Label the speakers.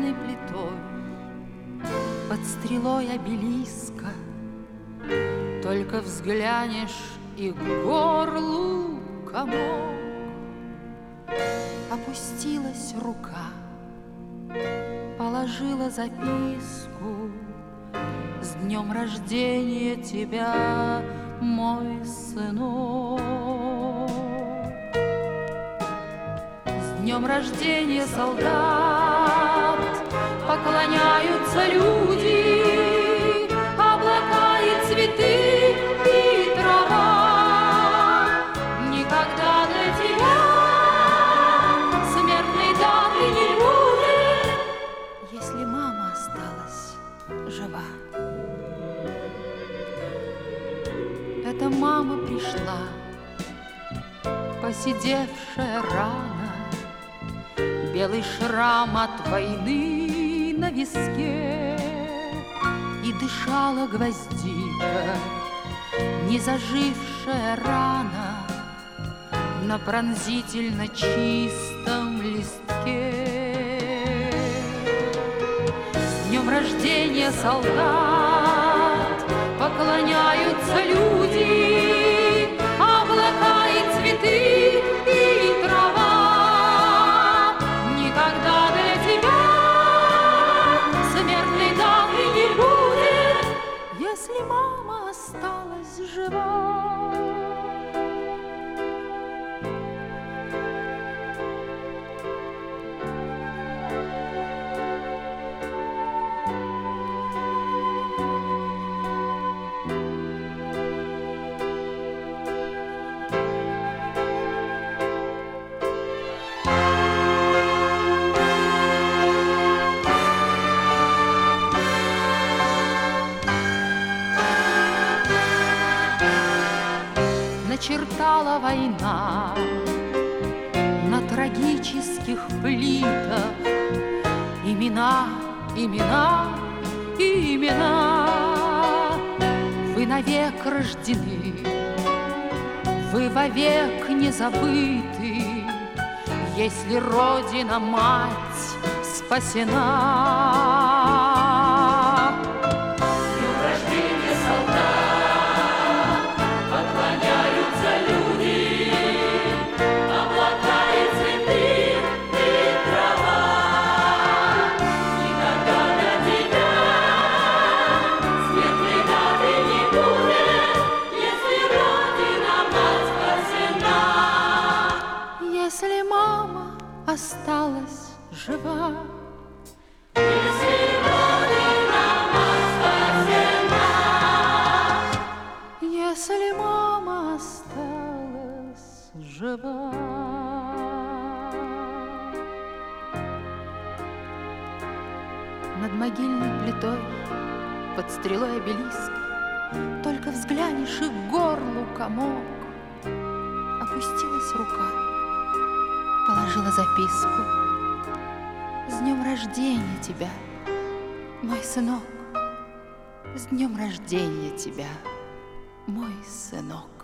Speaker 1: могильной плитой, под стрелой обелиска. Только взглянешь, и к горлу комок. Опустилась рука, положила записку: с днем рождения тебя, мой сынок. С днем рождения, солдат, поклоняются люди, облака и цветы и трава. Никогда для тебя смертной даты не будет, если мама осталась жива. Эта мама пришла, посидевшая рано, белый шрам от войны на виске, и дышала гвоздика, не зажившая рана, на пронзительно чистом листке. С днем рождения, солдат, поклоняются люди, облака и цветы и трава. Никогда для тебя смертной даты не будет, если мама осталась жива. Начертала война на трагических плитах имена, имена и имена. Вы навек рождены, вы вовек не забыты, если Родина-мать спасена. Если мама осталась жива, если Родина-мать спасена, если мама осталась жива. Над могильной плитой, под стрелой обелиска, только взглянешь, и к горлу комок. Опустилась рука, положила записку: с днем рождения тебя, мой сынок. С днем рождения тебя, мой сынок.